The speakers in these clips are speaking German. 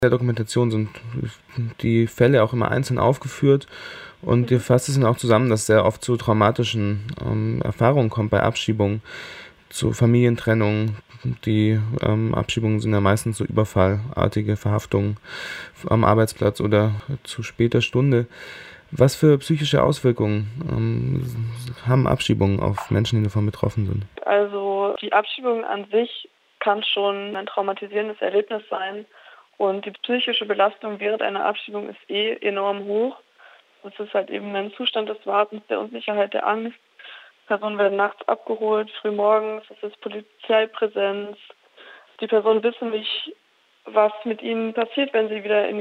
der Dokumentation sind die Fälle auch immer einzeln aufgeführt und ihr fasst es dann auch zusammen, dass es sehr oft zu traumatischen Erfahrungen kommt bei Abschiebungen, zu Familientrennungen. Die Abschiebungen sind ja meistens so überfallartige Verhaftungen am Arbeitsplatz oder zu später Stunde. Was für psychische Auswirkungen haben Abschiebungen auf Menschen, die davon betroffen sind? Also die Abschiebung an sich kann schon ein traumatisierendes Erlebnis sein. Und die psychische Belastung während einer Abschiebung ist enorm hoch. Es ist halt eben ein Zustand des Wartens, der Unsicherheit, der Angst. Personen werden nachts abgeholt, frühmorgens, es ist Polizeipräsenz. Die Personen wissen nicht, was mit ihnen passiert, wenn sie wieder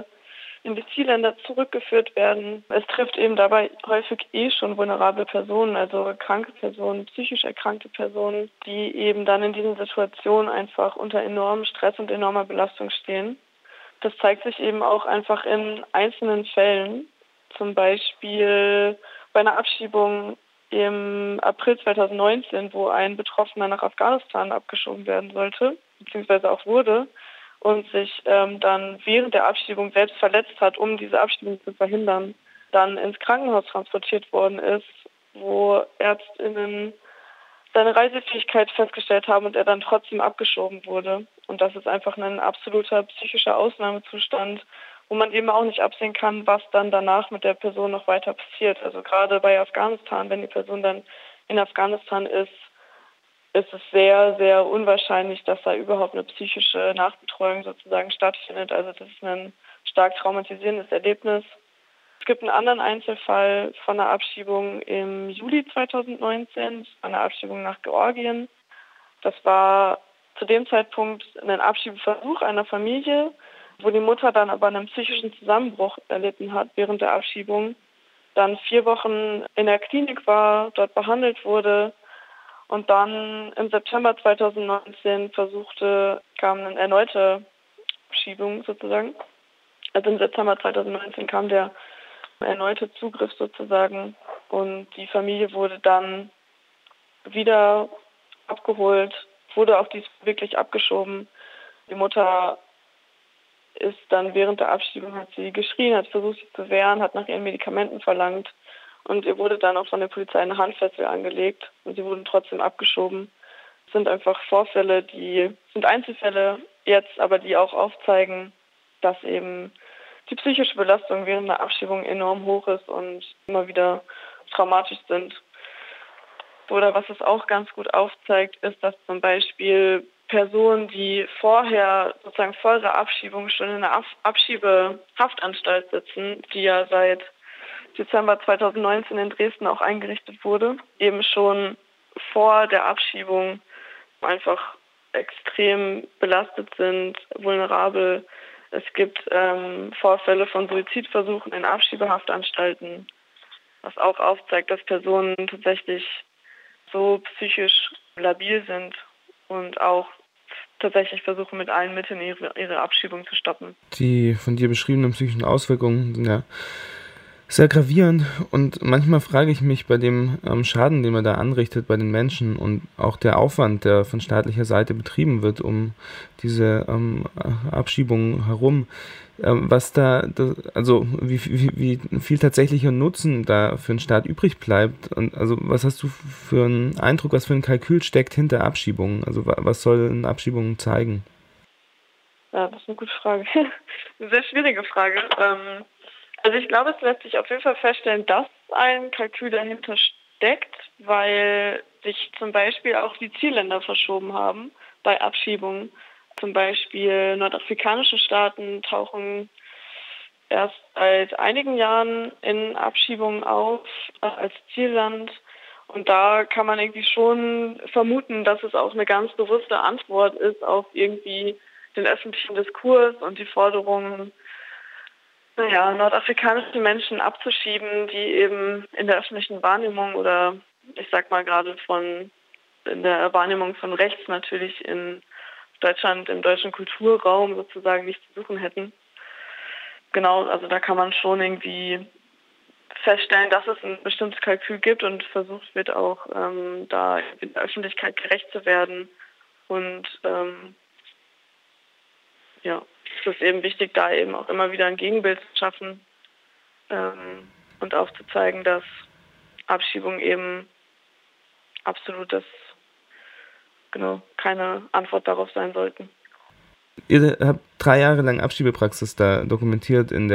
in die Zielländer zurückgeführt werden. Es trifft eben dabei häufig schon vulnerable Personen, also kranke Personen, psychisch erkrankte Personen, die eben dann in diesen Situationen einfach unter enormem Stress und enormer Belastung stehen. Das zeigt sich eben auch einfach in einzelnen Fällen, zum Beispiel bei einer Abschiebung im April 2019, wo ein Betroffener nach Afghanistan abgeschoben werden sollte, beziehungsweise auch wurde, und sich dann während der Abschiebung selbst verletzt hat, um diese Abschiebung zu verhindern, dann ins Krankenhaus transportiert worden ist, wo ÄrztInnen seine Reisefähigkeit festgestellt haben und er dann trotzdem abgeschoben wurde. Und das ist einfach ein absoluter psychischer Ausnahmezustand, wo man eben auch nicht absehen kann, was dann danach mit der Person noch weiter passiert. Also gerade bei Afghanistan, wenn die Person dann in Afghanistan ist es sehr, sehr unwahrscheinlich, dass da überhaupt eine psychische Nachbetreuung sozusagen stattfindet. Also das ist ein stark traumatisierendes Erlebnis. Es gibt einen anderen Einzelfall von einer Abschiebung im Juli 2019, einer Abschiebung nach Georgien. Das war zu dem Zeitpunkt ein Abschiebeversuch einer Familie, wo die Mutter dann aber einen psychischen Zusammenbruch erlitten hat während der Abschiebung, dann 4 Wochen in der Klinik war, dort behandelt wurde und dann im September 2019 kam eine erneute Abschiebung sozusagen. Also im September 2019 kam der erneute Zugriff sozusagen und die Familie wurde dann wieder abgeholt, wurde auch diesmal wirklich abgeschoben. Die Mutter ist dann während der Abschiebung, hat sie geschrien, hat versucht, sich zu wehren, hat nach ihren Medikamenten verlangt und ihr wurde dann auch von der Polizei eine Handfessel angelegt und sie wurden trotzdem abgeschoben. Es sind einfach Vorfälle, sind Einzelfälle jetzt, aber die auch aufzeigen, dass eben die psychische Belastung während einer Abschiebung enorm hoch ist und immer wieder traumatisch sind. Oder was es auch ganz gut aufzeigt, ist, dass zum Beispiel Personen, die vorher sozusagen vor ihrer Abschiebung schon in einer Abschiebehaftanstalt sitzen, die ja seit Dezember 2019 in Dresden auch eingerichtet wurde, eben schon vor der Abschiebung einfach extrem belastet sind, vulnerabel. Es gibt Vorfälle von Suizidversuchen in Abschiebehaftanstalten, was auch aufzeigt, dass Personen tatsächlich so psychisch labil sind und auch tatsächlich versuchen, mit allen Mitteln ihre Abschiebung zu stoppen. Die von dir beschriebenen psychischen Auswirkungen sind ja sehr gravierend und manchmal frage ich mich bei dem Schaden, den man da anrichtet bei den Menschen und auch der Aufwand, der von staatlicher Seite betrieben wird, um diese Abschiebungen herum, wie viel tatsächlicher Nutzen da für den Staat übrig bleibt und also was hast du für einen Eindruck, was für ein Kalkül steckt hinter Abschiebungen? Also was sollen Abschiebungen zeigen? Ja, das ist eine gute Frage. Eine sehr schwierige Frage. Also ich glaube, es lässt sich auf jeden Fall feststellen, dass ein Kalkül dahinter steckt, weil sich zum Beispiel auch die Zielländer verschoben haben bei Abschiebungen. Zum Beispiel nordafrikanische Staaten tauchen erst seit einigen Jahren in Abschiebungen auf als Zielland. Und da kann man irgendwie schon vermuten, dass es auch eine ganz bewusste Antwort ist auf irgendwie den öffentlichen Diskurs und die Forderungen, nordafrikanische Menschen abzuschieben, die eben in der öffentlichen Wahrnehmung oder ich sag mal gerade in der Wahrnehmung von rechts natürlich in Deutschland, im deutschen Kulturraum sozusagen nichts zu suchen hätten. Genau, also da kann man schon irgendwie feststellen, dass es ein bestimmtes Kalkül gibt und versucht wird auch, da in der Öffentlichkeit gerecht zu werden und ja. es ist eben wichtig, da eben auch immer wieder ein Gegenbild zu schaffen und aufzuzeigen, dass Abschiebung eben absolut keine Antwort darauf sein sollten. Ihr habt 3 Jahre lang Abschiebepraxis da dokumentiert in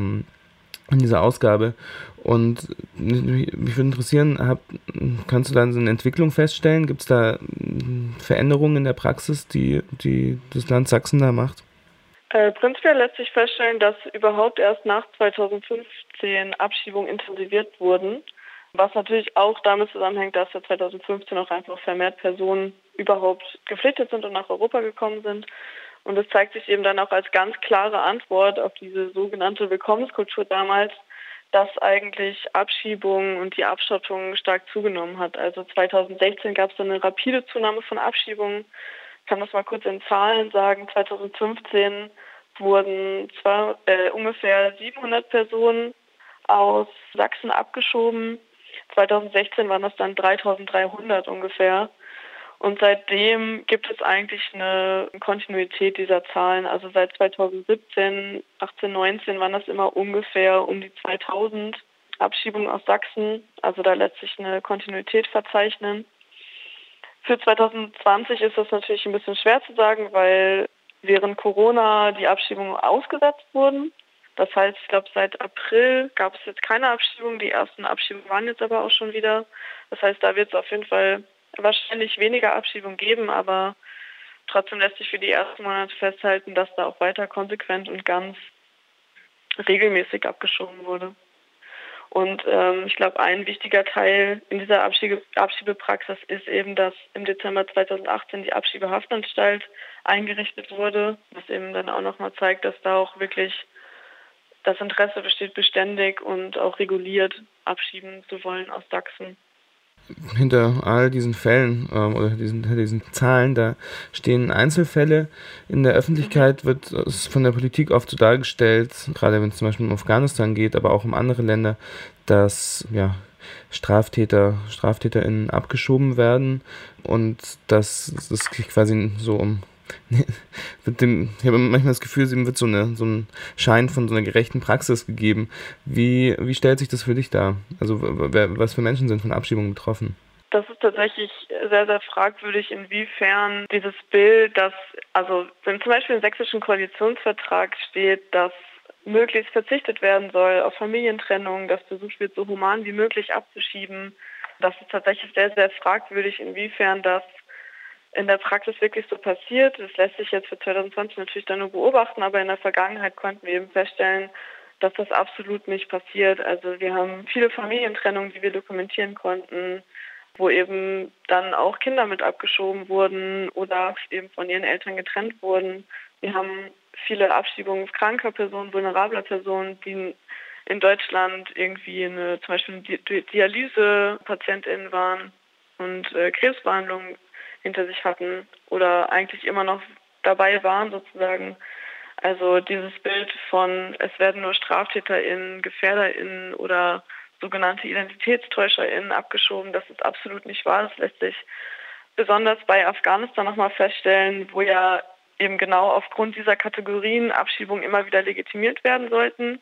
dieser Ausgabe. Und mich würde interessieren, kannst du da so eine Entwicklung feststellen? Gibt es da Veränderungen in der Praxis, die das Land Sachsen da macht? Prinzipiell lässt sich feststellen, dass überhaupt erst nach 2015 Abschiebungen intensiviert wurden, was natürlich auch damit zusammenhängt, dass ja 2015 auch einfach vermehrt Personen überhaupt geflüchtet sind und nach Europa gekommen sind. Und das zeigt sich eben dann auch als ganz klare Antwort auf diese sogenannte Willkommenskultur damals, dass eigentlich Abschiebungen und die Abschottung stark zugenommen hat. Also 2016 gab es eine rapide Zunahme von Abschiebungen. Ich kann das mal kurz in Zahlen sagen. 2015 wurden ungefähr 700 Personen aus Sachsen abgeschoben. 2016 waren das dann 3.300 ungefähr. Und seitdem gibt es eigentlich eine Kontinuität dieser Zahlen. Also seit 2017, 18, 19 waren das immer ungefähr um die 2.000 Abschiebungen aus Sachsen. Also da lässt sich eine Kontinuität verzeichnen. Für 2020 ist das natürlich ein bisschen schwer zu sagen, weil während Corona die Abschiebungen ausgesetzt wurden. Das heißt, ich glaube, seit April gab es jetzt keine Abschiebungen. Die ersten Abschiebungen waren jetzt aber auch schon wieder. Das heißt, da wird es auf jeden Fall wahrscheinlich weniger Abschiebungen geben, aber trotzdem lässt sich für die ersten Monate festhalten, dass da auch weiter konsequent und ganz regelmäßig abgeschoben wurde. Und ich glaube, ein wichtiger Teil in dieser Abschiebepraxis ist eben, dass im Dezember 2018 die Abschiebehaftanstalt eingerichtet wurde, was eben dann auch nochmal zeigt, dass da auch wirklich das Interesse besteht, beständig und auch reguliert abschieben zu wollen aus Sachsen. Hinter all diesen Fällen oder diesen Zahlen, da stehen Einzelfälle. In der Öffentlichkeit wird es von der Politik oft so dargestellt, gerade wenn es zum Beispiel um Afghanistan geht, aber auch um andere Länder, dass StraftäterInnen abgeschoben werden und dass es quasi so ich habe manchmal das Gefühl, ihm wird so ein Schein von so einer gerechten Praxis gegeben. Wie stellt sich das für dich dar? Also was für Menschen sind von Abschiebungen betroffen? Das ist tatsächlich sehr, sehr fragwürdig, inwiefern dieses Bild, wenn zum Beispiel im sächsischen Koalitionsvertrag steht, dass möglichst verzichtet werden soll auf Familientrennung, dass versucht wird, so human wie möglich abzuschieben. Das ist tatsächlich sehr, sehr fragwürdig, inwiefern das in der Praxis wirklich so passiert. Das lässt sich jetzt für 2020 natürlich dann nur beobachten, aber in der Vergangenheit konnten wir eben feststellen, dass das absolut nicht passiert. Also wir haben viele Familientrennungen, die wir dokumentieren konnten, wo eben dann auch Kinder mit abgeschoben wurden oder eben von ihren Eltern getrennt wurden. Wir haben viele Abschiebungen kranker Personen, vulnerabler Personen, die in Deutschland irgendwie zum Beispiel eine Dialyse-PatientInnen waren und Krebsbehandlungen hinter sich hatten oder eigentlich immer noch dabei waren sozusagen. Also dieses Bild von, es werden nur StraftäterInnen, GefährderInnen oder sogenannte IdentitätstäuscherInnen abgeschoben, das ist absolut nicht wahr. Das lässt sich besonders bei Afghanistan nochmal feststellen, wo ja eben genau aufgrund dieser Kategorien Abschiebungen immer wieder legitimiert werden sollten.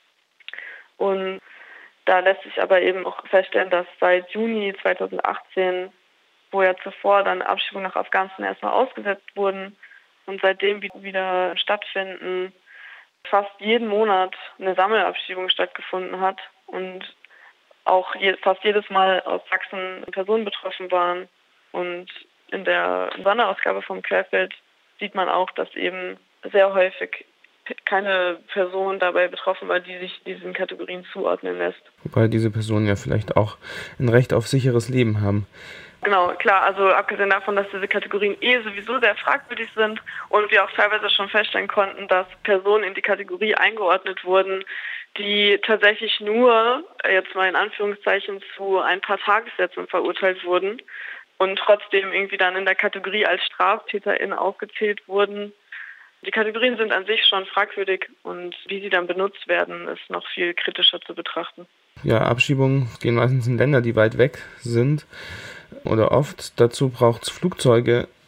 Und da lässt sich aber eben auch feststellen, dass seit Juni 2018, wo ja zuvor dann Abschiebungen nach Afghanistan erstmal ausgesetzt wurden und seitdem wieder stattfinden, fast jeden Monat eine Sammelabschiebung stattgefunden hat und auch fast jedes Mal aus Sachsen Personen betroffen waren. Und in der Sonderausgabe vom Querfeld sieht man auch, dass eben sehr häufig keine Person dabei betroffen war, die sich diesen Kategorien zuordnen lässt. Wobei diese Personen ja vielleicht auch ein Recht auf sicheres Leben haben. Genau, klar, also abgesehen davon, dass diese Kategorien sowieso sehr fragwürdig sind und wir auch teilweise schon feststellen konnten, dass Personen in die Kategorie eingeordnet wurden, die tatsächlich nur, jetzt mal in Anführungszeichen, zu ein paar Tagessätzen verurteilt wurden und trotzdem irgendwie dann in der Kategorie als StraftäterInnen aufgezählt wurden. Die Kategorien sind an sich schon fragwürdig und wie sie dann benutzt werden, ist noch viel kritischer zu betrachten. Ja, Abschiebungen gehen meistens in Länder, die weit weg sind oder oft. Dazu braucht es Flugzeuge.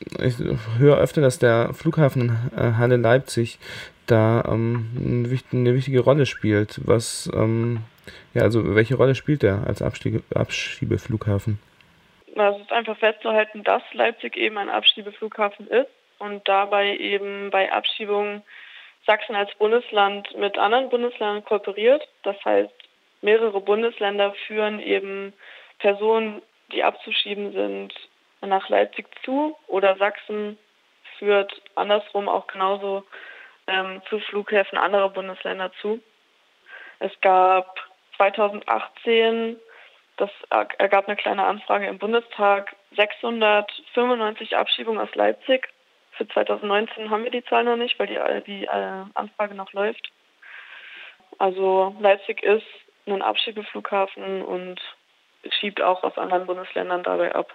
ich höre öfter, dass der Flughafen Halle Leipzig da eine wichtige Rolle spielt. Also welche Rolle spielt der als Abschiebeflughafen? Es ist einfach festzuhalten, dass Leipzig eben ein Abschiebeflughafen ist und dabei eben bei Abschiebungen Sachsen als Bundesland mit anderen Bundesländern kooperiert. Das heißt, mehrere Bundesländer führen eben Personen, die abzuschieben sind, nach Leipzig zu, oder Sachsen führt andersrum auch genauso zu Flughäfen anderer Bundesländer zu. Es gab 2018, das ergab eine kleine Anfrage im Bundestag, 695 Abschiebungen aus Leipzig. Für 2019 haben wir die Zahl noch nicht, weil die Anfrage noch läuft. Also Leipzig ist ein Abschiebeflughafen und schiebt auch aus anderen Bundesländern dabei ab.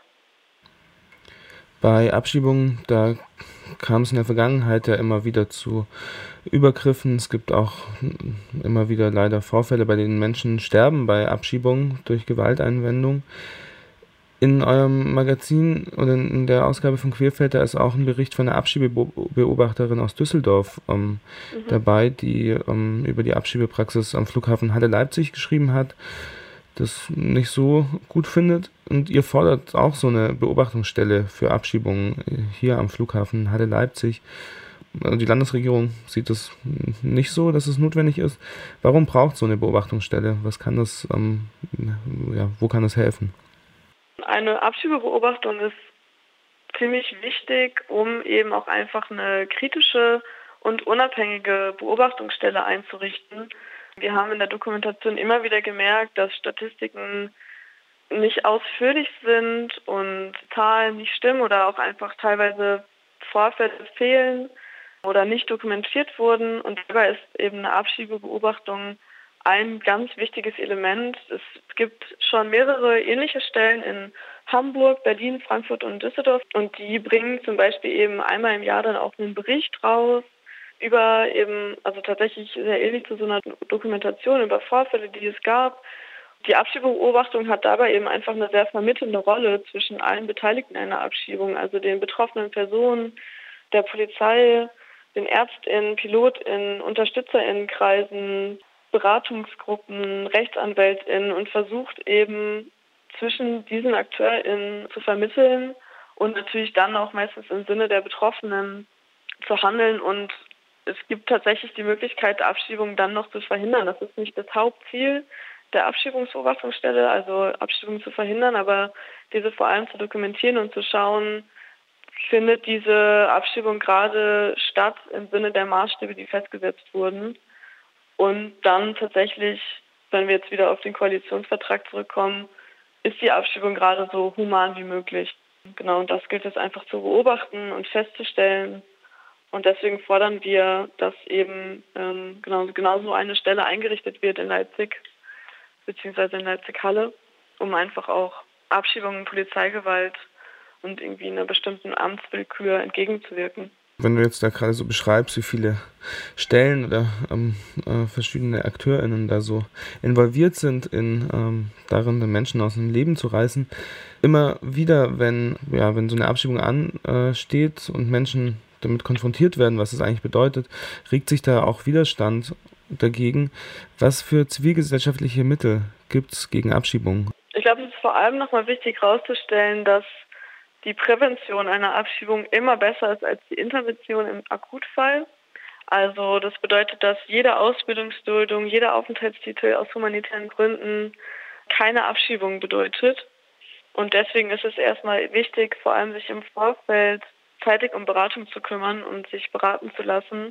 Bei Abschiebungen, da kam es in der Vergangenheit ja immer wieder zu Übergriffen. Es gibt auch immer wieder leider Vorfälle, bei denen Menschen sterben bei Abschiebungen durch Gewalteinwendung. In eurem Magazin oder in der Ausgabe von Queerfelder ist auch ein Bericht von einer Abschiebebeobachterin aus Düsseldorf dabei, die über die Abschiebepraxis am Flughafen Halle Leipzig geschrieben hat, das nicht so gut findet. Und ihr fordert auch so eine Beobachtungsstelle für Abschiebungen hier am Flughafen Halle Leipzig. Die Landesregierung sieht es nicht so, dass es notwendig ist. Warum braucht so eine Beobachtungsstelle? Was kann das, wo kann das helfen? Eine Abschiebebeobachtung ist ziemlich wichtig, um eben auch einfach eine kritische und unabhängige Beobachtungsstelle einzurichten. Wir haben in der Dokumentation immer wieder gemerkt, dass Statistiken nicht ausführlich sind und Zahlen nicht stimmen oder auch einfach teilweise Vorfälle fehlen oder nicht dokumentiert wurden. Und dabei ist eben eine Abschiebebeobachtung ein ganz wichtiges Element. Es gibt schon mehrere ähnliche Stellen in Hamburg, Berlin, Frankfurt und Düsseldorf, und die bringen zum Beispiel eben einmal im Jahr dann auch einen Bericht raus über eben, also tatsächlich sehr ähnlich zu so einer Dokumentation über Vorfälle, die es gab. Die Abschiebebeobachtung hat dabei eben einfach eine sehr vermittelnde Rolle zwischen allen Beteiligten einer Abschiebung, also den betroffenen Personen, der Polizei, den ÄrztInnen, PilotInnen, UnterstützerInnenkreisen, Beratungsgruppen, RechtsanwältInnen, und versucht eben zwischen diesen AkteurInnen zu vermitteln und natürlich dann auch meistens im Sinne der Betroffenen zu handeln. Und es gibt tatsächlich die Möglichkeit, Abschiebungen dann noch zu verhindern. Das ist nicht das Hauptziel der Abschiebungsbeobachtungsstelle, also Abschiebungen zu verhindern, aber diese vor allem zu dokumentieren und zu schauen, findet diese Abschiebung gerade statt im Sinne der Maßstäbe, die festgesetzt wurden. Und dann tatsächlich, wenn wir jetzt wieder auf den Koalitionsvertrag zurückkommen, ist die Abschiebung gerade so human wie möglich. Genau, und das gilt es einfach zu beobachten und festzustellen. Und deswegen fordern wir, dass eben genauso eine Stelle eingerichtet wird in Leipzig, beziehungsweise in Leipzig-Halle, um einfach auch Abschiebungen, Polizeigewalt und irgendwie einer bestimmten Amtswillkür entgegenzuwirken. Wenn du jetzt da gerade so beschreibst, wie viele Stellen oder verschiedene AkteurInnen da so involviert sind, darin den Menschen aus dem Leben zu reißen, immer wieder, wenn so eine Abschiebung ansteht und Menschen damit konfrontiert werden, was das eigentlich bedeutet, regt sich da auch Widerstand dagegen. Was für zivilgesellschaftliche Mittel gibt es gegen Abschiebungen? Ich glaube, es ist vor allem nochmal wichtig herauszustellen, dass die Prävention einer Abschiebung immer besser ist als die Intervention im Akutfall. Also das bedeutet, dass jede Ausbildungsduldung, jeder Aufenthaltstitel aus humanitären Gründen keine Abschiebung bedeutet. Und deswegen ist es erstmal wichtig, vor allem sich im Vorfeld zeitig um Beratung zu kümmern und sich beraten zu lassen,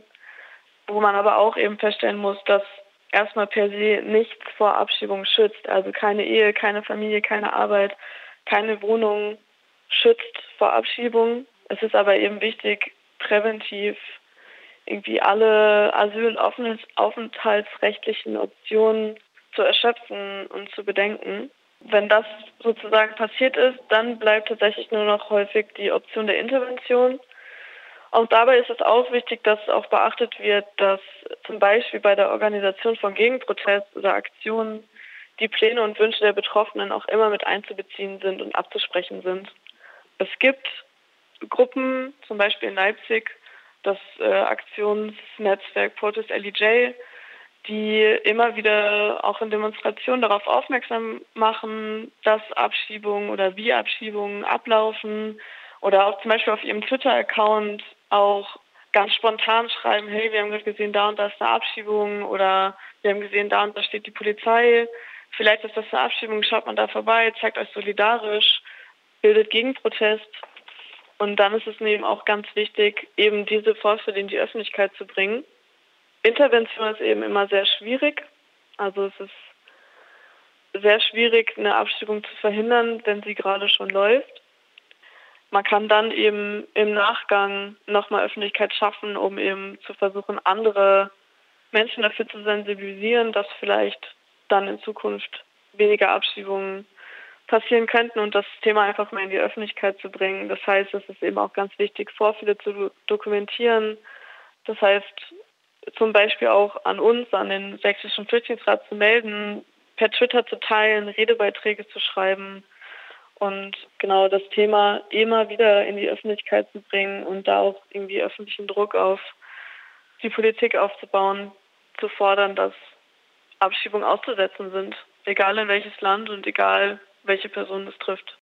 wo man aber auch eben feststellen muss, dass erstmal per se nichts vor Abschiebung schützt. Also keine Ehe, keine Familie, keine Arbeit, keine Wohnung schützt vor Abschiebung. Es ist aber eben wichtig, präventiv irgendwie alle Asyl- und aufenthaltsrechtlichen Optionen zu erschöpfen und zu bedenken. Wenn das sozusagen passiert ist, dann bleibt tatsächlich nur noch häufig die Option der Intervention. Auch dabei ist es auch wichtig, dass auch beachtet wird, dass zum Beispiel bei der Organisation von Gegenprotest oder Aktionen die Pläne und Wünsche der Betroffenen auch immer mit einzubeziehen sind und abzusprechen sind. Es gibt Gruppen, zum Beispiel in Leipzig, das Aktionsnetzwerk Protest LEJ, die immer wieder auch in Demonstrationen darauf aufmerksam machen, dass Abschiebungen oder wie Abschiebungen ablaufen oder auch zum Beispiel auf ihrem Twitter-Account auch ganz spontan schreiben, hey, wir haben gerade gesehen, da und da ist eine Abschiebung oder wir haben gesehen, da und da steht die Polizei, vielleicht ist das eine Abschiebung, schaut man da vorbei, zeigt euch solidarisch, bildet Gegenprotest. Und dann ist es eben auch ganz wichtig, eben diese Vorfälle in die Öffentlichkeit zu bringen. Intervention ist eben immer sehr schwierig. Also es ist sehr schwierig, eine Abschiebung zu verhindern, wenn sie gerade schon läuft. Man kann dann eben im Nachgang nochmal Öffentlichkeit schaffen, um eben zu versuchen, andere Menschen dafür zu sensibilisieren, dass vielleicht dann in Zukunft weniger Abschiebungen passieren könnten und das Thema einfach mal in die Öffentlichkeit zu bringen. Das heißt, es ist eben auch ganz wichtig, Vorfälle zu dokumentieren. Das heißt, zum Beispiel auch an uns, an den Sächsischen Flüchtlingsrat zu melden, per Twitter zu teilen, Redebeiträge zu schreiben und genau das Thema immer wieder in die Öffentlichkeit zu bringen und da auch irgendwie öffentlichen Druck auf die Politik aufzubauen, zu fordern, dass Abschiebungen auszusetzen sind, egal in welches Land und egal welche Person es trifft.